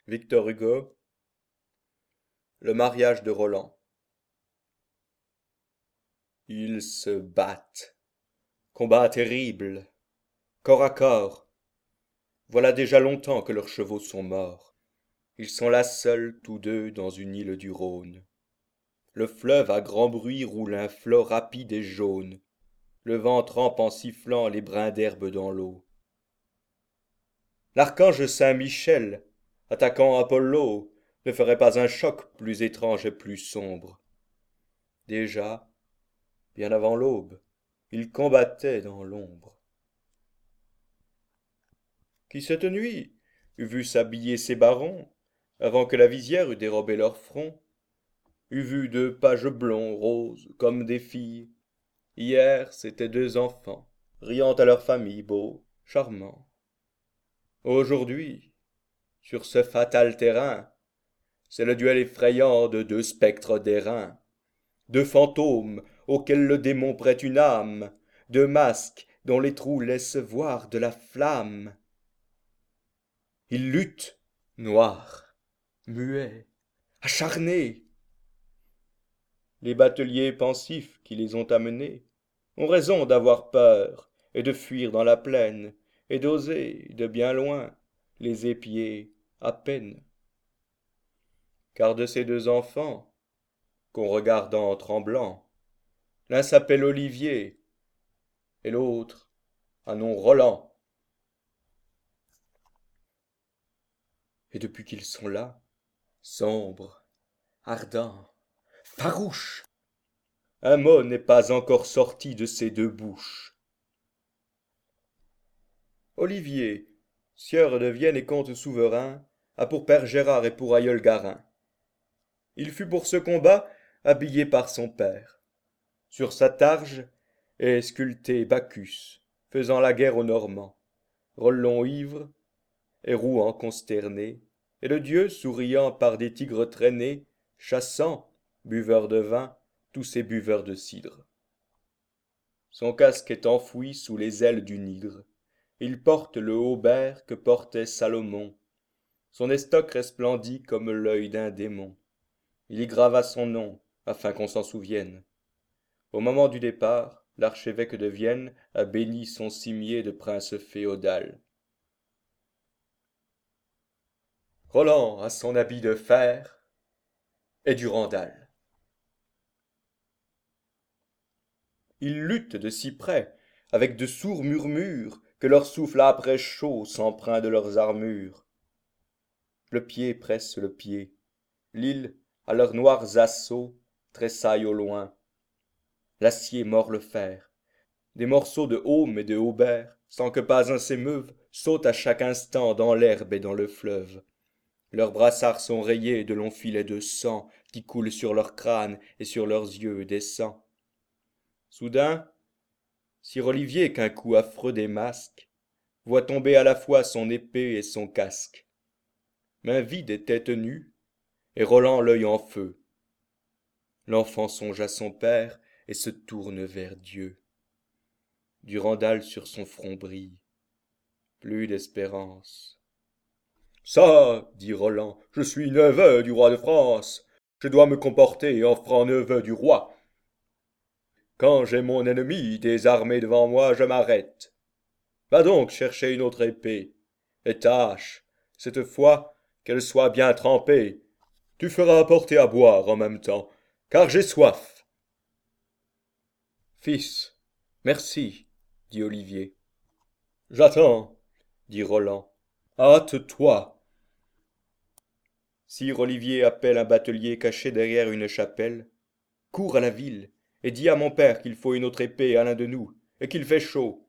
Victor Hugo, le mariage de Roland. Ils se battent. Combat terrible, corps à corps. Voilà déjà longtemps que leurs chevaux sont morts. Ils sont là seuls, tous deux, dans une île du Rhône. Le fleuve à grand bruit roule un flot rapide et jaune. Le vent trempe en sifflant les brins d'herbe dans l'eau. L'archange Saint-Michel, attaquant Apollo, ne ferait pas un choc plus étrange et plus sombre. Déjà, bien avant l'aube, il combattait dans l'ombre. Qui cette nuit eût vu s'habiller ces barons, avant que la visière eût dérobé leur front, eût vu deux pages blonds, roses, comme des filles. Hier, c'étaient deux enfants, riant à leur famille, beaux, charmants. Aujourd'hui, sur ce fatal terrain, c'est le duel effrayant de deux spectres d'airain, deux fantômes auxquels le démon prête une âme, deux masques dont les trous laissent voir de la flamme. Ils luttent, noirs, muets, acharnés. Les bateliers pensifs qui les ont amenés ont raison d'avoir peur et de fuir dans la plaine et d'oser, de bien loin, les épier à peine. Car de ces deux enfants, qu'on regarde en tremblant, l'un s'appelle Olivier et l'autre a nom Roland. Et depuis qu'ils sont là, sombres, ardents, farouches, un mot n'est pas encore sorti de ces deux bouches. Olivier, sieur de Vienne et comte souverain, a pour père Gérard et pour aïeul Garin. Il fut pour ce combat habillé par son père. Sur sa targe est sculpté Bacchus, faisant la guerre aux Normands, Rollon ivre et Rouen consterné, et le dieu souriant par des tigres traînés, chassant, buveur de vin, tous ces buveurs de cidre. Son casque est enfoui sous les ailes d'une hydre. Il porte le haubert que portait Salomon. Son estoc resplendit comme l'œil d'un démon. Il y grava son nom, afin qu'on s'en souvienne. Au moment du départ, l'archevêque de Vienne a béni son cimier de prince féodal. Roland a son habit de fer et du Randal. Ils luttent de si près, avec de sourds murmures, que leur souffle âpre et chaud s'empreint de leurs armures. Le pied presse le pied, l'île, à leurs noirs assauts, tressaille au loin. L'acier mord le fer. Des morceaux de haume et de haubert, sans que pas un s'émeuve, sautent à chaque instant dans l'herbe et dans le fleuve. Leurs brassards sont rayés de longs filets de sang qui coulent sur leurs crânes et sur leurs yeux descend. Soudain, sire Olivier, qu'un coup affreux démasque, voit tomber à la fois son épée et son casque. Main vide et tête nue, et Roland l'œil en feu. L'enfant songe à son père et se tourne vers Dieu. Durandal sur son front brille. Plus d'espérance. Ça, dit Roland, je suis neveu du roi de France. Je dois me comporter en franc neveu du roi. Quand j'ai mon ennemi désarmé devant moi, je m'arrête. Va donc chercher une autre épée, et tâche, cette fois, qu'elle soit bien trempée. Tu feras apporter à boire en même temps, car j'ai soif. Fils, merci, dit Olivier. J'attends, dit Roland. Hâte-toi. Sire Olivier appelle un batelier caché derrière une chapelle. Cours à la ville, et dis à mon père qu'il faut une autre épée à l'un de nous, et qu'il fait chaud.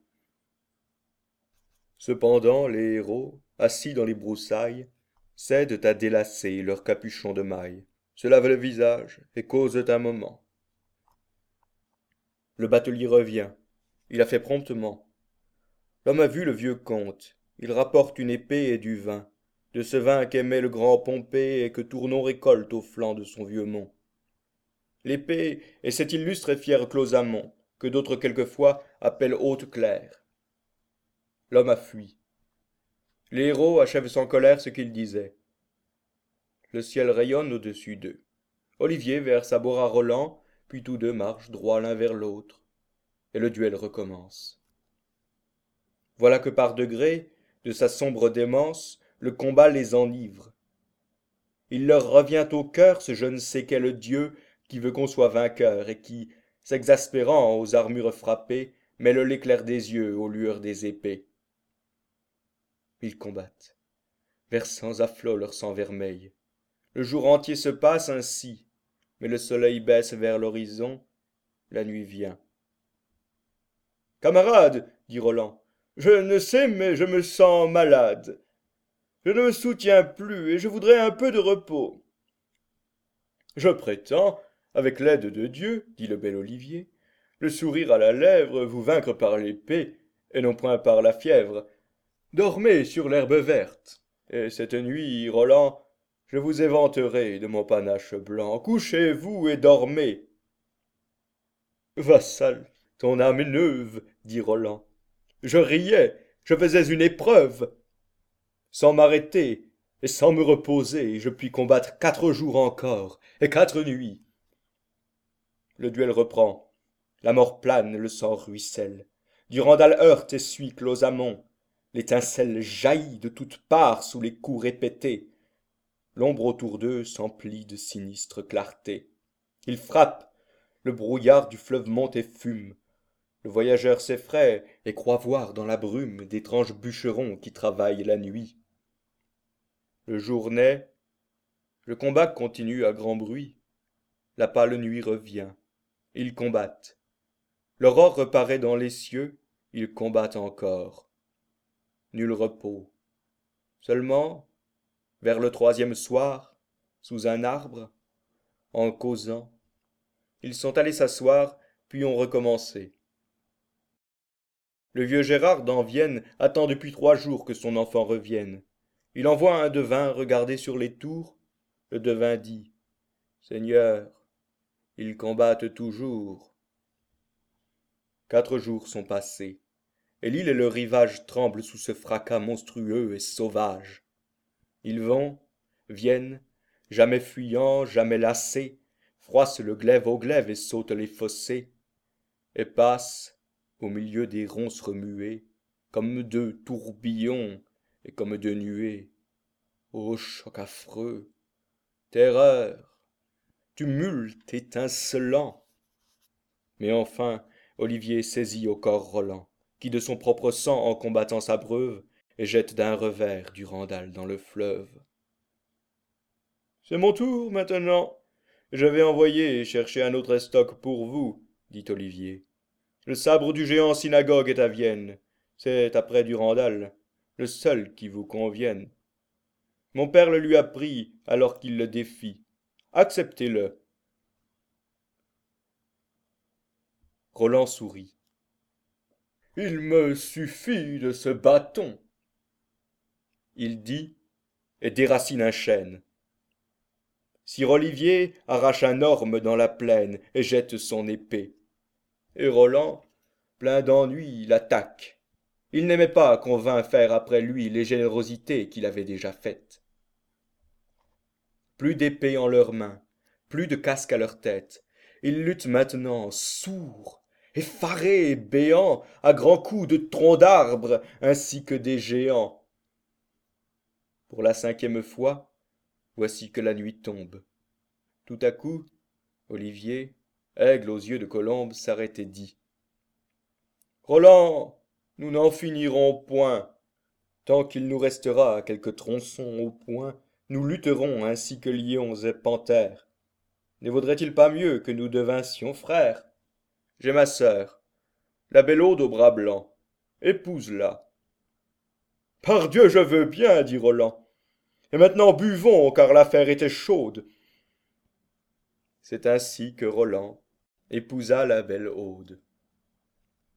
Cependant, les héros, assis dans les broussailles, cèdent à délacer leurs capuchons de maille, se lavent le visage et causent un moment. Le batelier revient. Il a fait promptement. L'homme a vu le vieux comte. Il rapporte une épée et du vin, de ce vin qu'aimait le grand Pompée et que Tournon récolte au flanc de son vieux mont. L'épée est cet illustre et fier Closamond, que d'autres quelquefois appellent Haute-Claire. L'homme a fui. Les héros achèvent sans colère ce qu'ils disaient. Le ciel rayonne au-dessus d'eux. Olivier verse à boire à Roland, puis tous deux marchent droit l'un vers l'autre, et le duel recommence. Voilà que par degrés, de sa sombre démence, le combat les enivre. Il leur revient au cœur ce je ne sais quel dieu qui veut qu'on soit vainqueur et qui, s'exaspérant aux armures frappées, mêle l'éclair des yeux aux lueurs des épées. Ils combattent, versant à flots leur sang vermeil. Le jour entier se passe ainsi, mais le soleil baisse vers l'horizon, la nuit vient. Camarade, dit Roland, je ne sais, mais je me sens malade. Je ne me soutiens plus et je voudrais un peu de repos. Je prétends, avec l'aide de Dieu, dit le bel Olivier, le sourire à la lèvre, vous vaincre par l'épée, et non point par la fièvre. Dormez sur l'herbe verte, et cette nuit, Roland, je vous éventerai de mon panache blanc. Couchez-vous et dormez. Vassal, ton âme est neuve, dit Roland. Je riais, je faisais une épreuve. Sans m'arrêter et sans me reposer, je puis combattre 4 jours encore et 4 nuits. Le duel reprend. La mort plane, le sang ruisselle. Durandal heurte et suit Closamond. L'étincelle jaillit de toutes parts sous les coups répétés. L'ombre autour d'eux s'emplit de sinistre clarté. Ils frappent. Le brouillard du fleuve monte et fume. Le voyageur s'effraie et croit voir dans la brume d'étranges bûcherons qui travaillent la nuit. Le jour naît, le combat continue à grand bruit. La pâle nuit revient. Ils combattent. L'aurore reparaît dans les cieux, ils combattent encore. Nul repos. Seulement, vers le 3e soir, sous un arbre, en causant, ils sont allés s'asseoir, puis ont recommencé. Le vieux Gérard d'en Vienne attend depuis 3 jours que son enfant revienne. Il envoie un devin regarder sur les tours. Le devin dit, Seigneur, ils combattent toujours. 4 jours sont passés, et l'île et le rivage tremblent sous ce fracas monstrueux et sauvage. Ils vont, viennent, jamais fuyants, jamais lassés, froissent le glaive au glaive et sautent les fossés, et passent, au milieu des ronces remuées, comme 2 tourbillons et comme 2 nuées. Ô choc affreux, terreur, tumulte étincelant. Mais enfin, Olivier saisit au corps Roland, qui de son propre sang en combattant s'abreuve, et jette d'un revers Durandal dans le fleuve. C'est mon tour maintenant. Je vais envoyer chercher un autre estoc pour vous, dit Olivier. Le sabre du géant Synagogue est à Vienne. C'est après Durandal, le seul qui vous convienne. Mon père le lui a pris alors qu'il le défie. Acceptez-le. Roland sourit. Il me suffit de ce bâton. Il dit, et déracine un chêne. Sire Olivier arrache un orme dans la plaine et jette son épée. Et Roland, plein d'ennui, l'attaque. Il n'aimait pas qu'on vînt faire après lui les générosités qu'il avait déjà faites. Plus d'épées en leurs mains, plus de casque à leur tête. Ils luttent maintenant, sourds, effarés et béants, à grands coups de troncs d'arbres, ainsi que des géants. Pour la 5e fois, voici que la nuit tombe. Tout à coup, Olivier, aigle aux yeux de colombe, s'arrête et dit. Roland, nous n'en finirons point. Tant qu'il nous restera quelques tronçons au poing, nous lutterons ainsi que lions et panthères. Ne vaudrait-il pas mieux que nous devinssions frères? J'ai ma sœur, la belle Aude au bras blanc. Épouse-la. Pardieu, je veux bien, dit Roland. Et maintenant buvons, car l'affaire était chaude. C'est ainsi que Roland épousa la belle Aude.